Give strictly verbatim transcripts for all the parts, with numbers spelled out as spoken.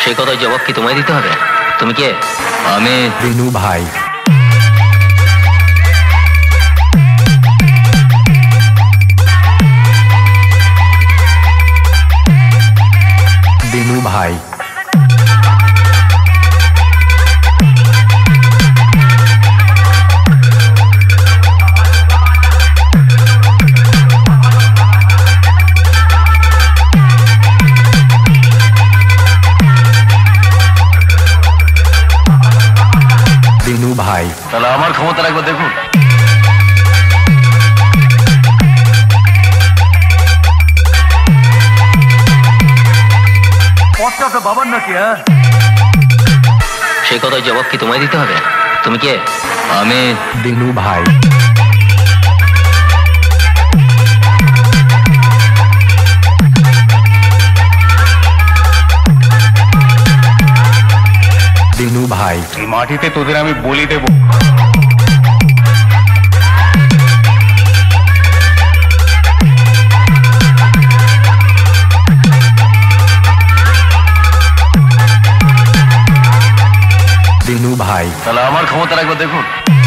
সেই কথার জবাব কি তোমায় দিতে হবে? তুমি কে? আমি দিনু ভাই। দিনু ভাই। দিনু ভাই। তাহলে আমার ক্ষমতা একবার দেখুন। পথটা তো বাবার নাকি? হ্যাঁ, সেই কথার জবাব কি তোমায় দিতে হবে? তুমি কে? আমি দিনু ভাই। দিনু ভাই। এই মাটিতে তোদের আমি বলি দেব। দিনু ভাই। তাহলে আমার ক্ষমতা একবার দেখুন।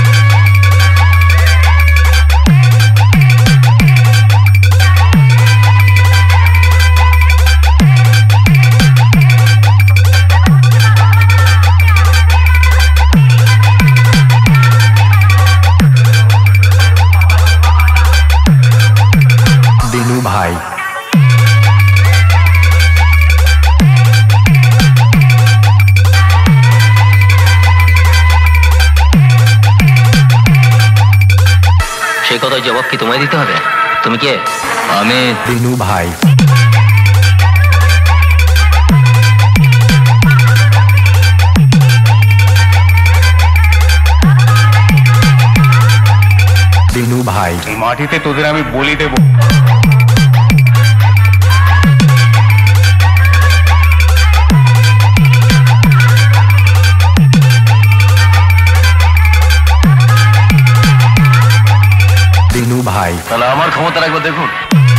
দিনু ভাই। সেই কথার জবাব কি তোমায় দিতে হবে? তুমি কে? আমি দিনু ভাই। দিনু ভাই। এই মাটিতে তোদের আমি বলি দেব। দিনু ভাই। তাহলে আমার ক্ষমতা একবার দেখুন।